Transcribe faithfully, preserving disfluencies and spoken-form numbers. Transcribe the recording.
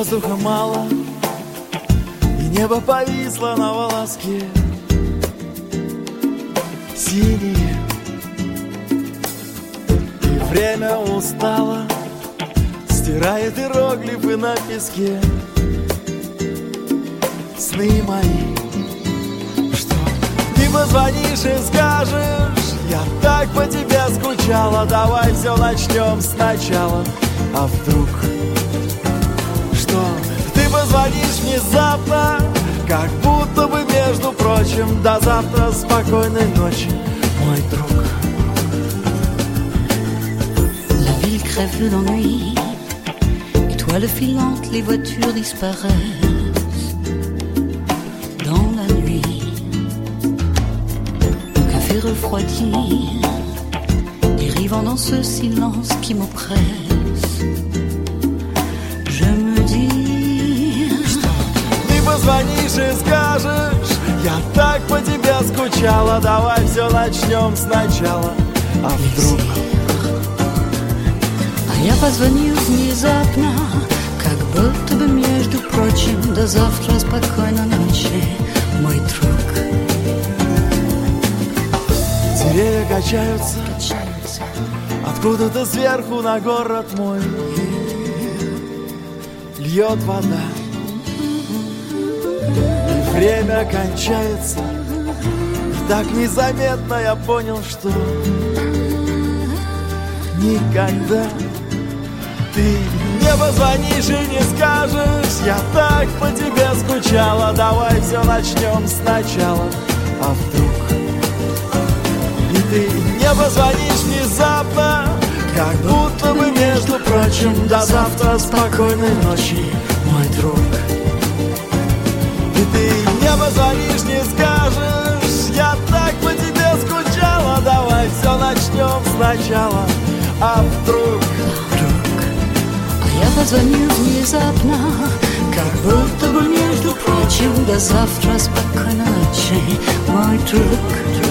воздуха мало, и небо повисло на волоске. Синее, и время устало, стирает иероглифы на песке. Сны мои, что ты позвонишь и скажешь: я так по тебе скучала, давай все начнем сначала. А вдруг, что ты позвонишь внезапно, как будто бы между прочим: до завтра, спокойной ночи, мой друг. La ville crève de l'ennui, étoiles filantes, les voitures disparaissent dans la nuit. Le café refroidi, dérivant dans ce silence qui m'oppresse. Je me dis, что ты позвонишь и скажешь: я так по тебе скучала, давай все начнем сначала. А вдруг, а я позвоню внезапно, как будто бы между прочим: до завтра, спокойной ночи, мой друг. Деревья качаются, качаются откуда-то сверху на город мой. Льет вода, и время кончается. И так незаметно я понял, что никогда ты не позвонишь и не скажешь: я так по тебе скучала, давай все начнем сначала. А вдруг и ты не позвонишь внезапно, как будто бы между прочим: до завтра, спокойной ночи, мой друг. И ты не позвонишь, не скажешь: я так по тебе скучала, давай все начнем сначала. А вдруг, вдруг, а я позвоню внезапно, как будто бы между прочим: до завтра, спокойной ночи, мой друг.